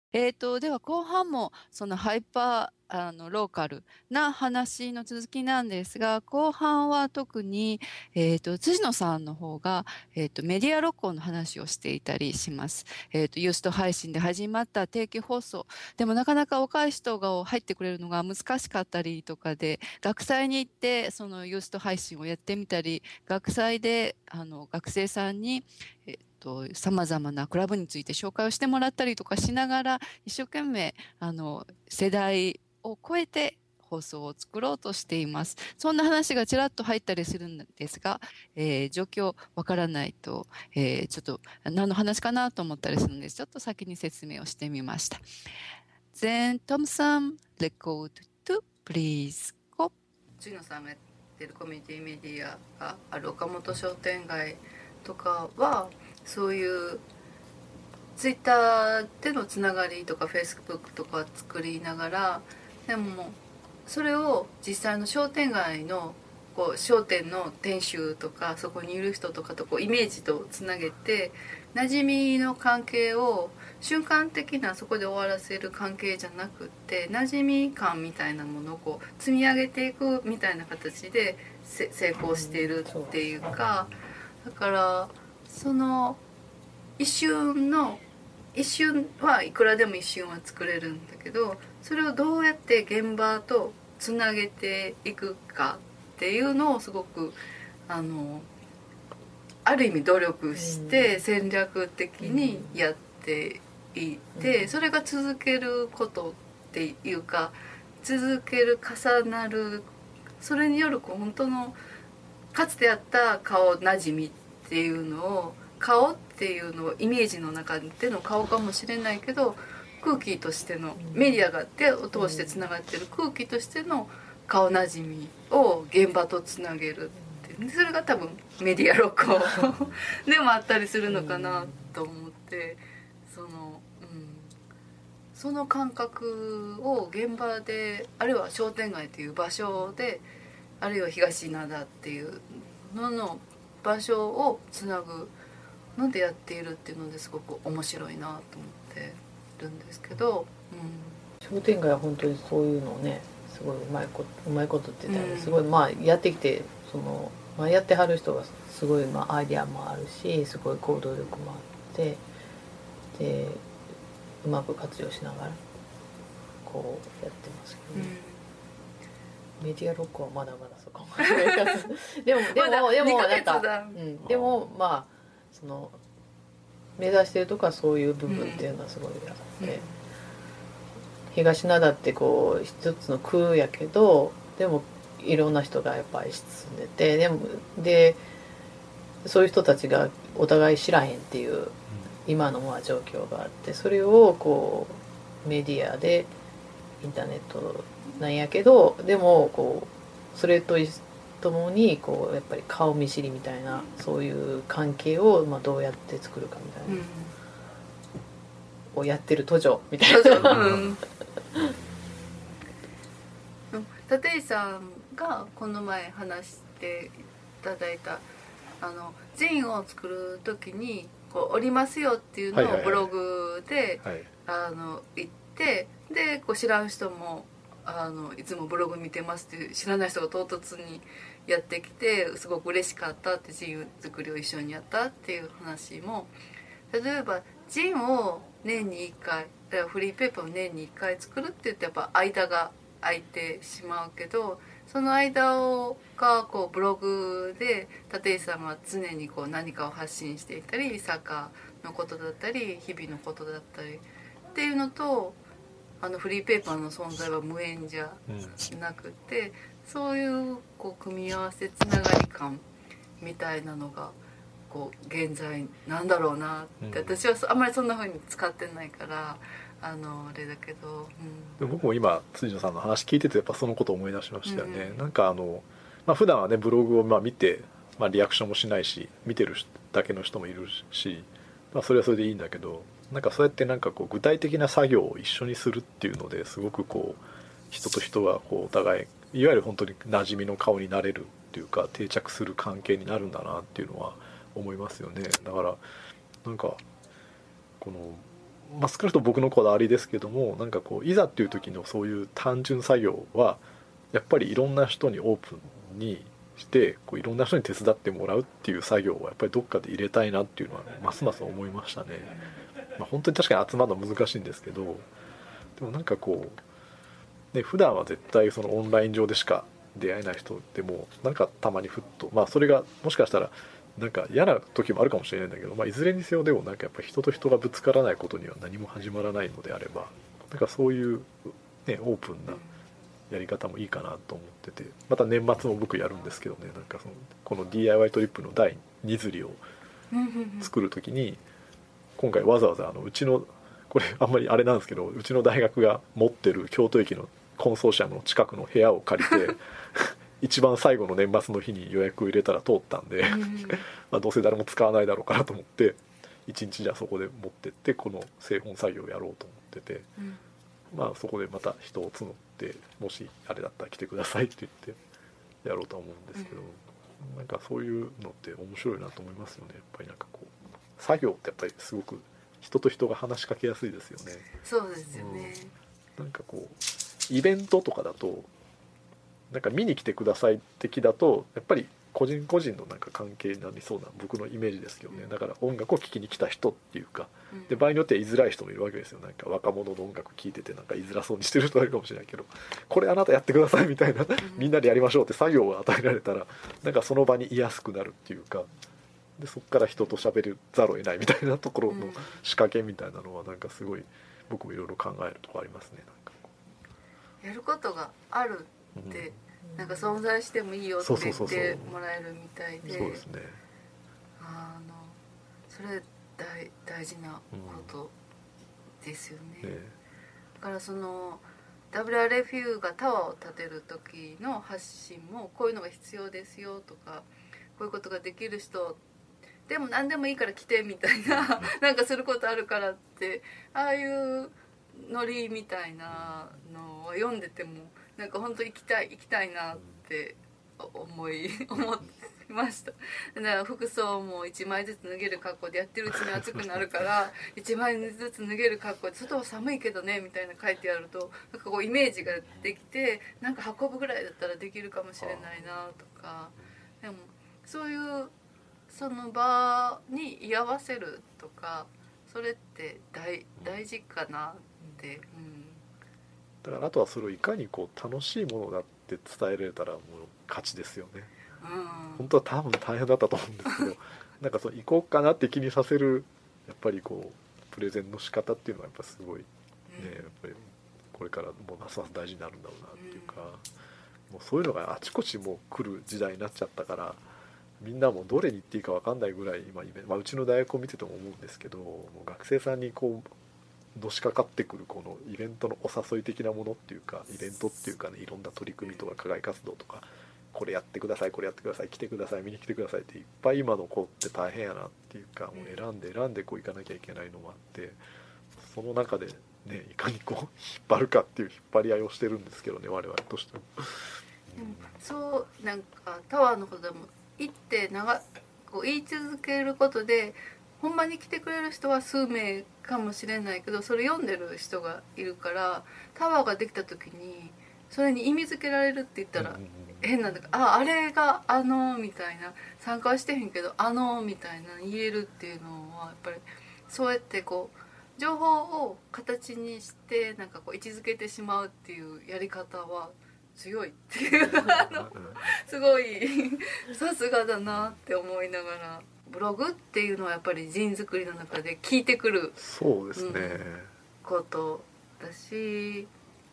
では後半もそのハイパーローカルな話の続きなんですが、後半は特に、辻野さんの方が、メディア録音の話をしていたりします。ユースト配信で始まった定期放送。でもなかなか若い人が入ってくれるのが難しかったりとかで、学祭に行ってそのユースト配信をやってみたり、学祭で学生さんに、様々なクラブについて紹介をしてもらったりとかしながら、一生懸命、世代を超えて放送を作ろうとしています。そんな話がちらっと入ったりするんですが、状況わからないと、ちょっと何の話かなと思ったりするので、ちょっと先に説明をしてみました。Then Thompson record to please go。辻野さんがやってるコミュニティメディアがある岡本商店街とかは、そういうツイッターでのつながりとかフェイスブックとか作りながら、でもそれを実際の商店街のこう商店の店主とかそこにいる人とかとこうイメージとつなげて、馴染みの関係を瞬間的なそこで終わらせる関係じゃなくって、馴染み感みたいなものをこう積み上げていくみたいな形で成功しているっていうか、だからその一瞬はいくらでも一瞬は作れるんだけど、それをどうやって現場とつなげていくかっていうのをすごくある意味努力して戦略的にやっていて、それが続けることっていうか、続ける重なる、それによるこう本当のかつてあった顔なじみっていうのを、顔っていうのをイメージの中での顔かもしれないけど、空気としてのメディアが手を通してつながってる空気としての顔なじみを現場とつなげるって、それが多分メディア録音でもあったりするのかなと思って、その感覚を現場で、あるいは商店街という場所で、あるいは東灘っていうのの場所をつなぐのでやっているっていうのですごく面白いなと思ってるんですけど、 商店街は本当にそういうのをね、すごいうまいことって言ったら、すごいまあやってきて、やってはる人がすごいアイデアもあるし、すごい行動力もあって、でうまく活用しながらこうやってますけどね。メディア録音はまだまだそこまででもなんか、でもまあその目指してるとこはそういう部分っていうのはすごいあって、東灘ってこう一つの区やけど、でもいろんな人がやっぱり住んでて、でそういう人たちがお互い知らへんっていう今の状況があって、それをこうメディアでインターネットなんやけど、でもこうそれとともにこうやっぱり顔見知りみたいな、そういう関係をどうやって作るかみたいな、をやってる途上みたいな。 立石さんがこの前話していただいたジンを作る時にこうおりますよっていうのをブログで言って、でこう知らん人もいつもブログ見てますって知らない人が唐突にやってきて、すごく嬉しかったって、ジン作りを一緒にやったっていう話も、例えばジンを年に1回、フリーペーパーを年に1回作るって言ってやっぱ間が空いてしまうけど、その間がこうブログで立石さんが常にこう何かを発信していたり、サッカーのことだったり日々のことだったりっていうのと、フリーペーパーの存在は無縁じゃなくて、そういうこう組み合わせつながり感みたいなのがこう現在なんだろうなって、私はあんまりそんな風に使ってないからあれだけど、 でも僕も今辻野さんの話聞いててやっぱそのことを思い出しましたよね。なんか普段はねブログを見て、リアクションもしないし、見てるだけの人もいるし、それはそれでいいんだけど、なんかそうやってなんかこう具体的な作業を一緒にするっていうのですごくこう人と人がこうお互いいわゆる本当に馴染みの顔になれるっていうか、定着する関係になるんだなっていうのは思いますよね。だからなんかこのまあ、少なくとも僕のこだわりですけども、なんかこういざっていう時のそういう単純作業はやっぱりいろんな人にオープンにしてこういろんな人に手伝ってもらうっていう作業をやっぱりどっかで入れたいなっていうのはますます思いましたね。まあ、本当に確かに集まるの難しいんですけど、でもなんかこう、ね、普段は絶対そのオンライン上でしか出会えない人でもなんかたまにふっと、まあそれがもしかしたらなんか嫌な時もあるかもしれないんだけど、まあ、いずれにせよでもなんかやっぱ人と人がぶつからないことには何も始まらないのであれば、なんかそういう、ね、オープンなやり方もいいかなと思ってて、また年末も僕やるんですけどね、なんかそのこの DIY トリップの第2釣りを作る時に今回わざわざうちのこれあんまりあれなんですけど、うちの大学が持ってる京都駅のコンソーシアムの近くの部屋を借りて一番最後の年末の日に予約を入れたら通ったんでまあどうせ誰も使わないだろうかなと思って一日じゃあそこで持ってってこの製本作業をやろうと思ってて、まあそこでまた人を募ってもしあれだったら来てくださいって言ってやろうとは思うんですけど、なんかそういうのって面白いなと思いますよね。やっぱりなんかこう作業ってやっぱりすごく人と人が話しかけやすいですよね。 そうですよね、 なんかこうイベントとかだとなんか見に来てください的だとやっぱり個人個人のなんか関係になりそうな僕のイメージですけどね。だから音楽を聴きに来た人っていうか、で場合によっては居づらい人もいるわけですよ。なんか若者の音楽聴いててなんか居づらそうにしてる人がいるかもしれないけど、これあなたやってくださいみたいなみんなでやりましょうって作業を与えられたらなんかその場に居やすくなるっていうか、でそこから人と喋るざるを得ないみたいなところの仕掛けみたいなのはなんかすごい僕もいろいろ考えるとこありますね。なんかこうやることがあるって、なんか存在してもいいよって言ってもらえるみたいで、 そうですね。 それ大事なことですよね。だからその WRFU がタワーを建てる時の発信もこういうのが必要ですよとか、こういうことができる人でも何でもいいから来てみたいななんかすることあるからって、ああいうノリみたいなのを読んでてもなんか本当行きたいなって思ってました。だから服装も1枚ずつ脱げる格好でやってるうちに暑くなるから1枚ずつ脱げる格好で外は寒いけどねみたいな書いてあるとなんかこうイメージができて、なんか運ぶぐらいだったらできるかもしれないなとか、でもそういうその場に居合わせるとか、それって大事かなって、 だからあとはそれをいかにこう楽しいものだって伝えられたらもう勝ちですよね。本当は多分大変だったと思うんですけどなんかそう行こうかなって気にさせるやっぱりこうプレゼンの仕方っていうのはやっぱすごいね、やっぱりこれからもうますます大事になるんだろうなっていうか、もうそういうのがあちこちもう来る時代になっちゃったから、みんなもどれに行っていいか分かんないぐらい今、うちの大学を見てても思うんですけど、もう学生さんにこうのしかかってくるこのイベントのお誘い的なものっていうか、イベントっていうかね、いろんな取り組みとか課外活動とか、これやってくださいこれやってください来てください見に来てくださいっていっぱい今の子って大変やなっていうか、もう選んでこう行かなきゃいけないのもあって、その中でねいかにこう引っ張るかっていう引っ張り合いをしてるんですけどね、我々としても。 そうなんかタワーのことでも言ってこう言い続けることでほんまに来てくれる人は数名かもしれないけど、それ読んでる人がいるから、タワーができた時にそれに意味付けられるって言ったら変なんだけど、あれがみたいな、参加はしてへんけどみたいな言えるっていうのはやっぱりそうやってこう情報を形にしてなんかこう位置づけてしまうっていうやり方は強いっていうすごいさすがだなって思いながら、ブログっていうのはやっぱり人作りの中で聞いてくるそうですね、 ことだし、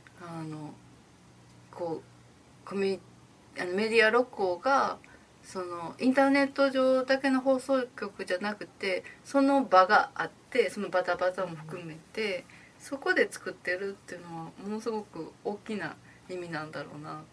こうメディア六甲がそのインターネット上だけの放送局じゃなくて、その場があって、そのバタバタも含めてそこで作ってるっていうのはものすごく大きな意味なんだろうなって、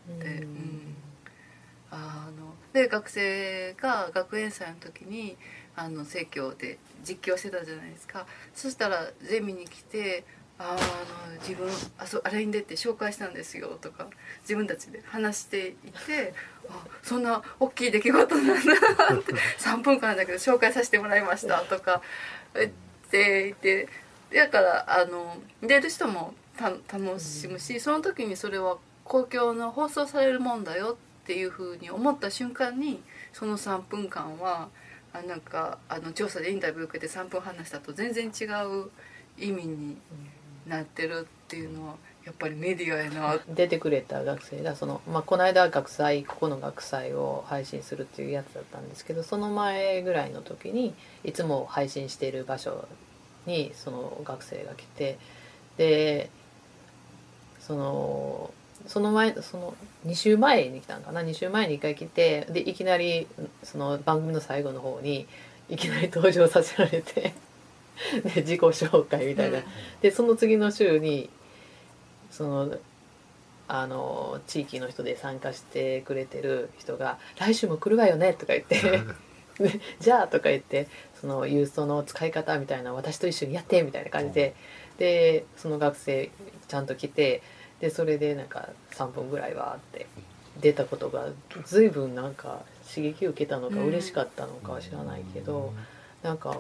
で学生が学園祭の時に生協で実況してたじゃないですか。そしたらゼミに来て自分あれに出て紹介したんですよとか自分たちで話していて、そんな大きい出来事なんだって3分間だけど紹介させてもらいましたとか言っていて、 だから出る人も楽しむし、その時にそれは公共の放送されるもんだよっていうふうに思った瞬間に、その3分間はなんか調査でインタビュー受けて3分話したと全然違う意味になってるっていうのはやっぱりメディアやな。 出てくれた学生がこの間ここの学祭を配信するっていうやつだったんですけど、その前ぐらいの時にいつも配信している場所にその学生が来て、でその2週前に来たんかな、2週前に1回来て、でいきなりその番組の最後の方にいきなり登場させられてで自己紹介みたいな、でその次の週に地域の人で参加してくれてる人が「来週も来るわよね」とか言って「じゃあ」とか言ってその郵送の使い方みたいな私と一緒にやってみたいな感じで、でその学生ちゃんと来て、でそれでなんか3分ぐらいはって出たことが随分なんか刺激を受けたのか嬉しかったのかは知らないけど、なんか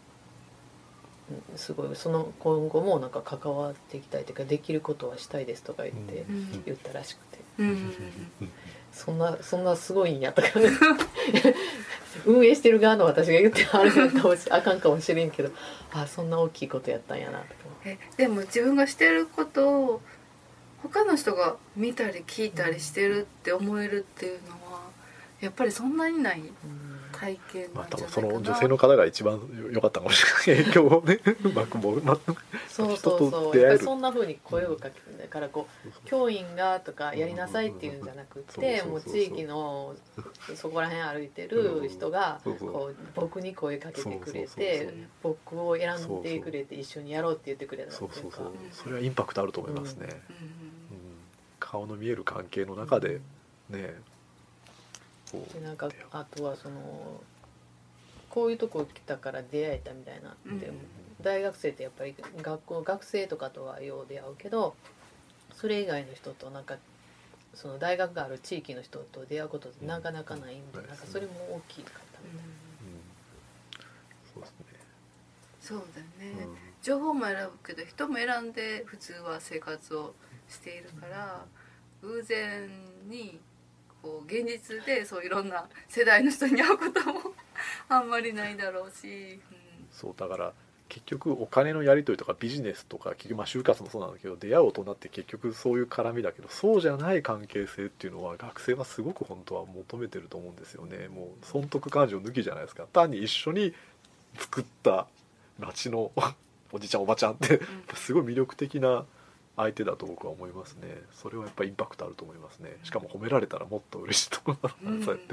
すごい今後もなんか関わっていきたいというか、できることはしたいですとか言ったらしくて、そんなすごいんやとか運営してる側の私が言ってあかんかもしれんけど、そんな大きいことやったんやなとか。 でも自分がしてることを他の人が見たり聞いたりしてるって思えるっていうのはやっぱりそんなにない体験なんじゃないかな。 多分その女性の方が一番良かったかもしれない、影響をねうまくもそう人と出やっぱ会える。 りそんな風に声をかけてだから教員がとかやりなさいっていうんじゃなくて、もう地域のそこら辺歩いてる人が僕に声かけてくれて、僕を選んでくれて一緒にやろうって言ってくれたっていうか、 それはインパクトあると思いますね。顔の見える関係の中でね、 でなんかあとはこういうとこ来たから出会えたみたいな、で大学生ってやっぱり学生とかとはよう出会うけど、それ以外の人となんかその大学がある地域の人と出会うことってなかなかないんで、なんかそれも大きかったみたいな。 そうですね。 そうだね、情報も選ぶけど人も選んで普通は生活をしているから、偶然に現実でそういろんな世代の人に会うこともあんまりないだろうし、 そうだから結局お金のやり取りとかビジネスとか結局就活もそうなんだけど、出会う大人って結局そういう絡みだけど、そうじゃない関係性っていうのは学生はすごく本当は求めてると思うんですよね。もう損得感情抜きじゃないですか。単に一緒に作った町のおじちゃんおばちゃんってすごい魅力的な相手だと僕は思いますね。それはやっぱりインパクトあると思いますね。しかも褒められたらもっと嬉しいと思います、そうやって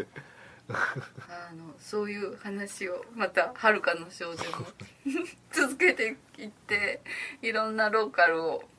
そういう話をまたはるかの少女も続けていって、いろんなローカルを、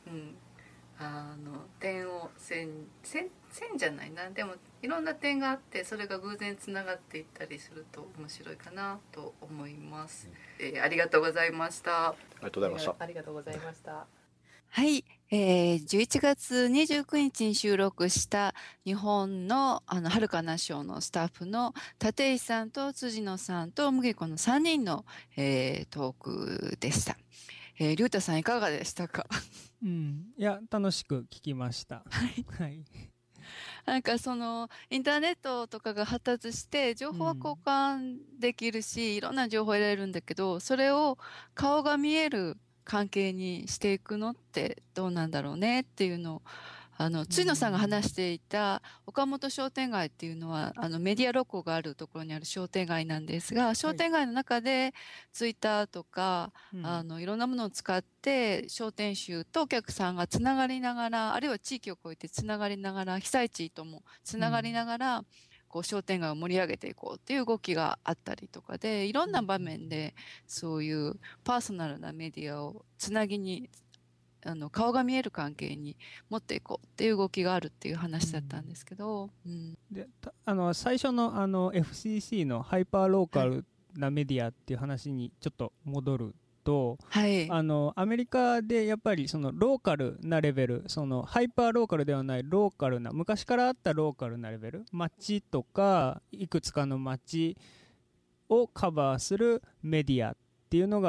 点を線じゃないな、でもいろんな点があって、それが偶然つながっていったりすると面白いかなと思います。ありがとうございました。 ありがとうございました。 ありがとうございました。 はい、11月29日に収録した日本のはるかな賞のスタッフの立石さんと辻野さんと麦子の3人の、トークでした。龍太さんいかがでしたか？ いや楽しく聞きました。はい。 なんかインターネットとかが発達して情報は交換できるし、いろんな情報を得られるんだけど、それを顔が見える関係にしていくのってどうなんだろうねっていうのを辻野さんが話していた岡本商店街っていうのはメディアロゴがあるところにある商店街なんですが、商店街の中でツイッターとか、いろんなものを使って商店主とお客さんがつながりながら、あるいは地域を越えてつながりながら、被災地ともつながりながら、商店街を盛り上げていこうっていう動きがあったりとかで、いろんな場面でそういうパーソナルなメディアをつなぎに顔が見える関係に持っていこうっていう動きがあるっていう話だったんですけど、 で最初のFCC のハイパーローカルなメディアっていう話にちょっと戻ると、 はい、 アメリカでやっぱりそのローカルなレベル、そのハイパーローカルではないローカルな、昔からあったローカルなレベル、街とかいくつかの街をカバーするメディアっていうのが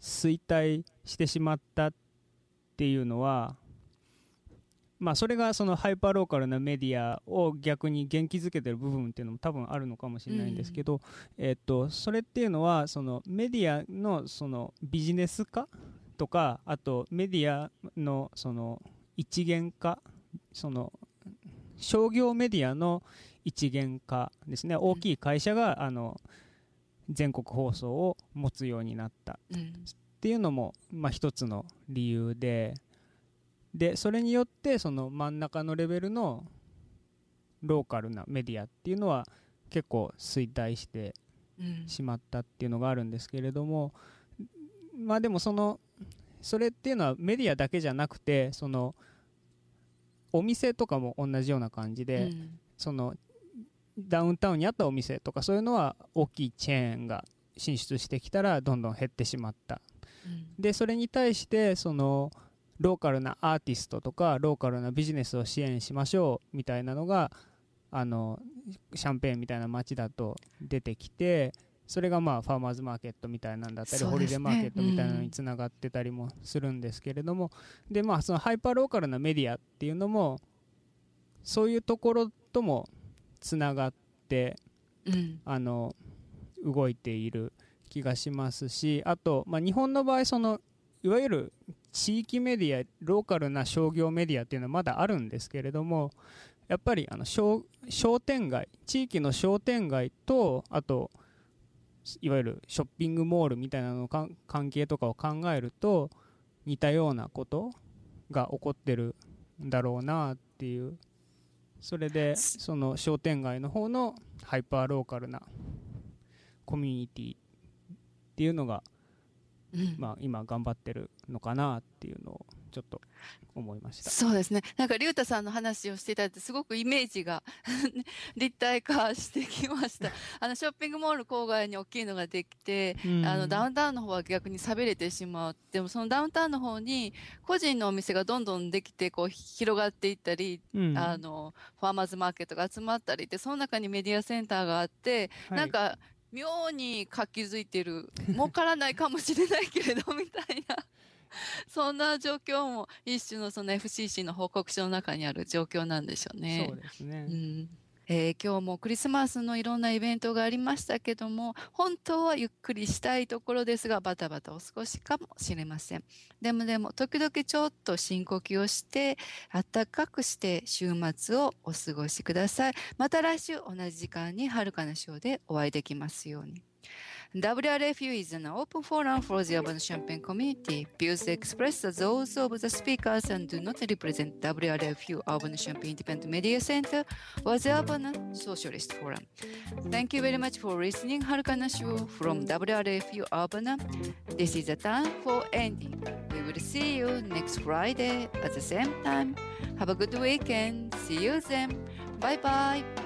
衰退してしまったっていうのは、それがそのハイパーローカルなメディアを逆に元気づけてる部分っていうのも多分あるのかもしれないんですけど、それっていうのはそのメディアのそのビジネス化とか、あとメディアのその一元化、その商業メディアの一元化ですね。大きい会社が全国放送を持つようになったっていうのも一つの理由で、それによってその真ん中のレベルのローカルなメディアっていうのは結構衰退してしまったっていうのがあるんですけれども、でもそれっていうのはメディアだけじゃなくて、そのお店とかも同じような感じで、そのダウンタウンにあったお店とかそういうのは大きいチェーンが進出してきたらどんどん減ってしまった。でそれに対してそのローカルなアーティストとかローカルなビジネスを支援しましょうみたいなのがシャンペーンみたいな街だと出てきて、それがファーマーズマーケットみたいなんだったり、ホリデーマーケットみたいなのにつながってたりもするんですけれども、でそのハイパーローカルなメディアっていうのもそういうところともつながって、動いている気がしますし、あと、日本の場合そのいわゆる地域メディア、ローカルな商業メディアっていうのはまだあるんですけれども、やっぱり商店街、地域の商店街と、あといわゆるショッピングモールみたいなの関係とかを考えると似たようなことが起こってるんだろうなっていう。それでその商店街の方のハイパーローカルなコミュニティっていうのが、今頑張ってるのかなっていうのをちょっと思いました。 そうですね。なんか龍太さんの話をしていただいてすごくイメージが立体化してきました。ショッピングモール郊外に大きいのができて、ダウンタウンの方は逆に寂れてしまう。でもそのダウンタウンの方に個人のお店がどんどんできてこう広がっていったり、ファーマーズマーケットが集まったりって、その中にメディアセンターがあって、なんか妙に活気づいてる、儲からないかもしれないけれどみたいなそんな状況も一種のその FCC の報告書の中にある状況なんでしょうね。 そうですね。 今日もクリスマスのいろんなイベントがありましたけども、本当はゆっくりしたいところですが、バタバタお過ごしかもしれません。でも時々ちょっと深呼吸をして暖かくして週末をお過ごしください。また来週同じ時間にはるかなショーでお会いできますように。WRFU is an open forum for the urban Champaign community. Views expressed are those of the speakers and do not represent WRFU Urban Champaign Independent Media Center or the Urban Socialist Forum. Thank you very much for listening. Harukana Show from WRFU Urbana. This is the time for ending. We will see you next Friday at the same time. Have a good weekend. See you then. Bye bye.